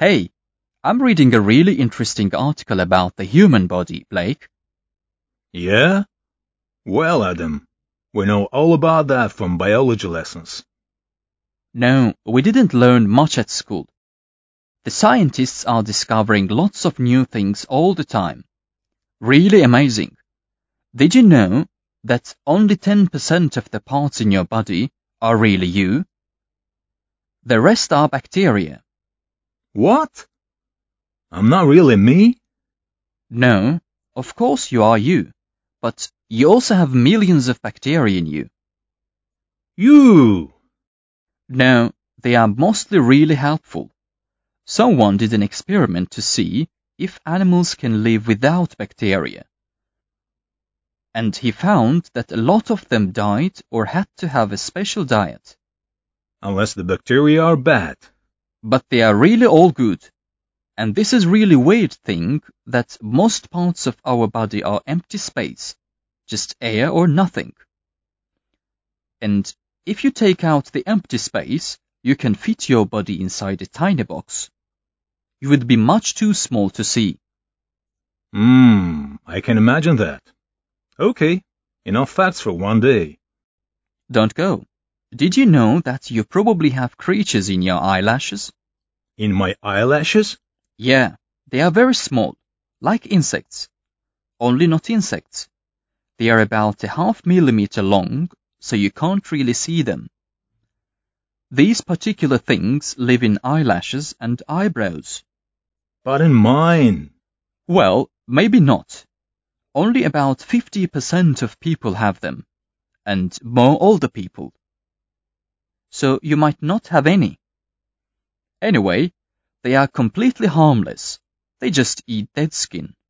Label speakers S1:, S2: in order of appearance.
S1: Hey, I'm reading a really interesting article about the human body, Blake.
S2: Yeah? Well, Adam, we know all about that from biology lessons.
S1: No, we didn't learn much at school. The scientists are discovering lots of new things all the time. Really amazing. Did you know that only 10% of the parts in your body are really you? The rest are bacteria.
S2: What? I'm not really me?
S1: No, of course you are you, but you also have millions of bacteria in you.
S2: You!
S1: No, they are mostly really helpful. Someone did an experiment to see if animals can live without bacteria. And he found that a lot of them died or had to have a special diet.
S2: Unless the bacteria are bad.
S1: But they are really all good. And this is really weird thing that most parts of our body are empty space, just air or nothing. And if you take out the empty space, you can fit your body inside a tiny box. You would be much too small to see.
S2: I can imagine that. Okay, enough facts for one day.
S1: Don't go. Did you know that you probably have creatures in your eyelashes?
S2: In my eyelashes?
S1: Yeah, they are very small, like insects. Only not insects. They are about a half millimeter long, so you can't really see them. These particular things live in eyelashes and eyebrows.
S2: But in mine.
S1: Well, maybe not. Only about 50% of people have them, and more older people. So you might not have any. Anyway, they are completely harmless. They just eat dead skin.